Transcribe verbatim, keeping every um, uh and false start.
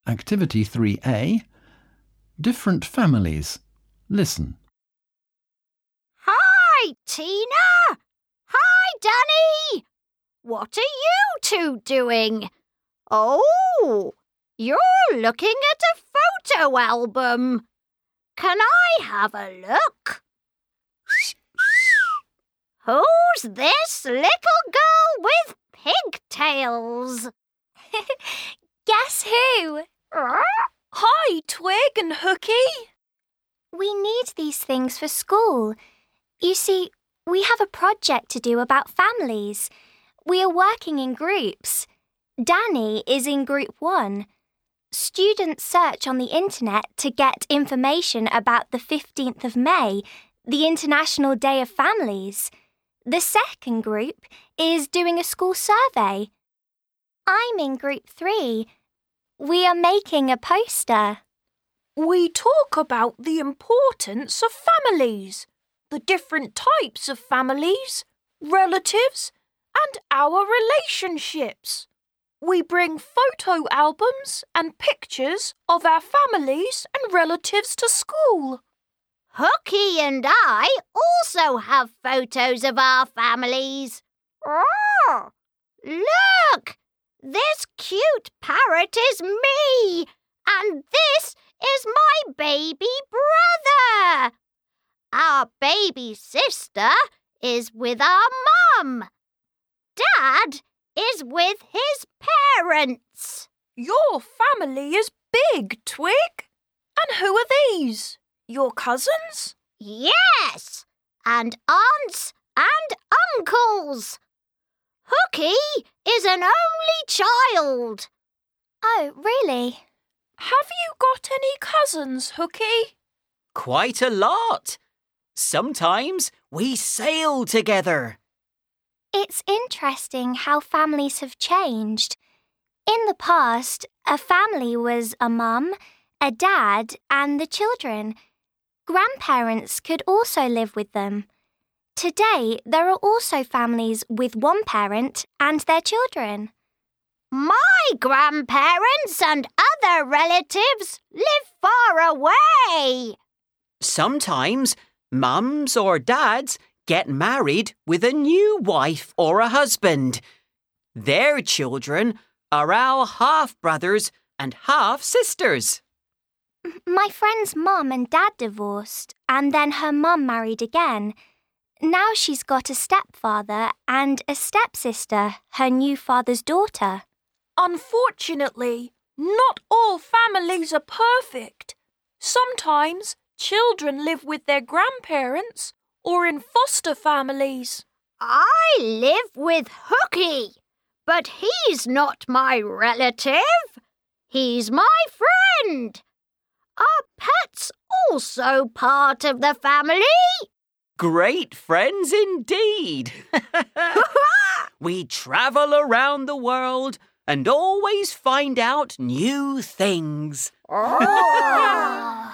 Activity three A. Different families. Listen. Hi, Tina! Hi, Danny! What are you two doing? Oh, you're looking at a photo album. Can I have a look? Who's this little girl with pigtails? Guess who? Hi, Twig and Hooky. We need these things for school. You see, we have a project to do about families. We are working in groups. Danny is in group one. Students search on the internet to get information about the fifteenth of May, the International Day of Families. The second group is doing a school survey. I'm in group three. We are making a poster. We talk about the importance of families, the different types of families, relatives, and our relationships. We bring photo albums and pictures of our families and relatives to school. Hooky and I also have photos of our families. Oh, look! This cute parrot is me, and this is my baby brother. Our baby sister is with our mum. Dad is with his parents. Your family is big, Twig. And who are these? Your cousins? Yes, and aunts and uncles. Hooky is an only child. Oh, really? Have you got any cousins, Hooky? Quite a lot. Sometimes we sail together. It's interesting how families have changed. In the past, a family was a mum, a dad, and the children. Grandparents could also live with them. Today, there are also families with one parent and their children. My grandparents and other relatives live far away. Sometimes mums or dads get married with a new wife or a husband. Their children are our half-brothers and half-sisters. My friend's mum and dad divorced, and then her mum married again. Now she's got a stepfather and a stepsister, her new father's daughter. Unfortunately, not all families are perfect. Sometimes children live with their grandparents or in foster families. I live with Hooky, but he's not my relative. He's my friend. Are pets also part of the family? Great friends indeed. We travel around the world and always find out new things. Oh.